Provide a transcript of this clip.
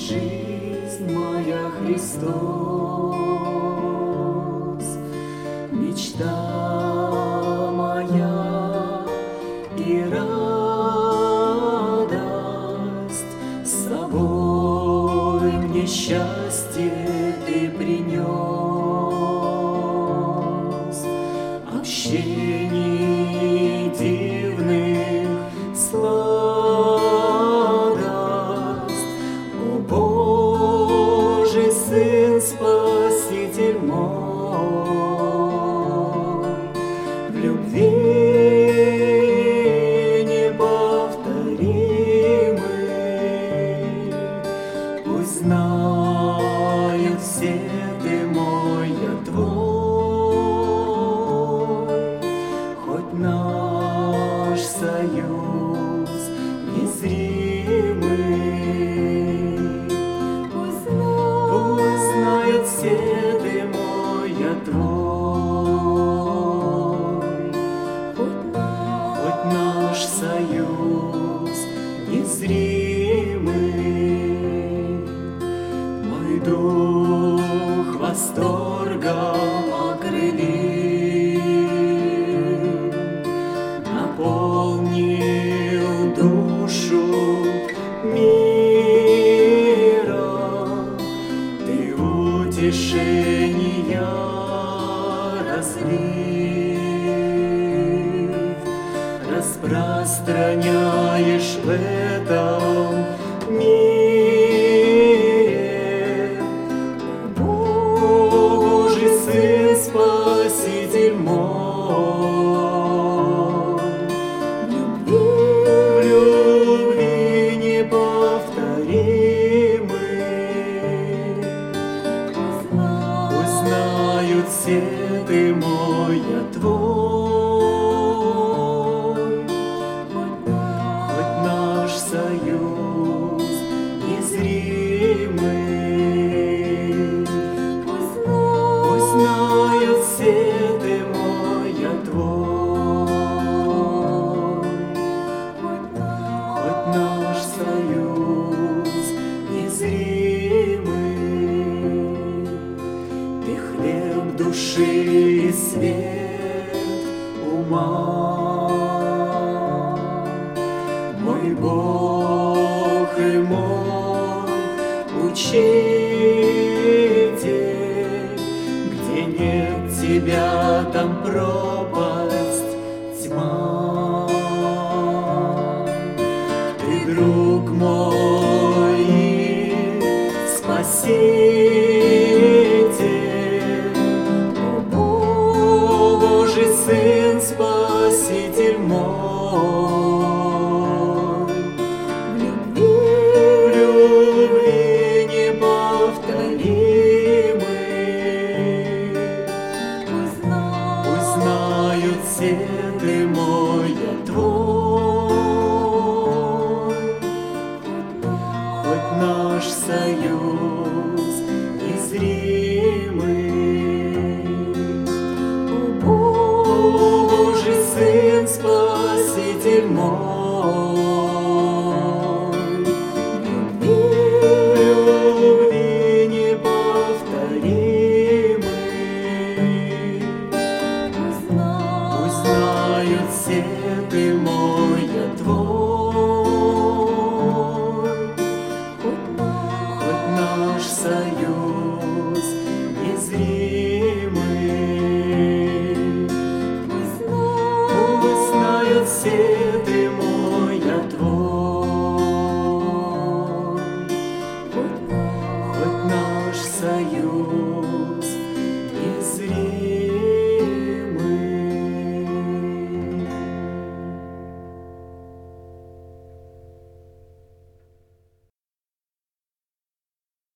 Жизнь моя, Христос, мечта моя и радость, с собой мне счастье Ты принес, общений дивных сладость, о Божий Сын, Спаситель мой, в любви неповторимой. Пусть знают все, Ты мой, я Твой, хоть наш союз незримый. Пусть знают все, Ты мой, я Твой, хоть наш союз незримый. Мой дух восторгом окрылил, наполнил душу миром. Ты утешения разлив, распространяешь в этом мире. Божий Сын, Спаситель мой, в любви неповторимой. Пусть знают все, Ты мой, я Твой, хоть наш союз незримый. Пусть знают все, Ты мой, я Твой, хоть наш союз незримый. Ты хлеб души и свет ума, мой Бог и мой Учитель. Где нет Тебя, там пропасть, тьма. Ты друг мой и Спаситель, о Божий Сын, Спаситель мой, в любви неповторимой. Пусть знают все, Ты мой, я Твой, хоть наш союз незримый. О Божий Сын, Спаситель мой, в любви неповторимой. Пусть знают все, Ты мой, я Твой,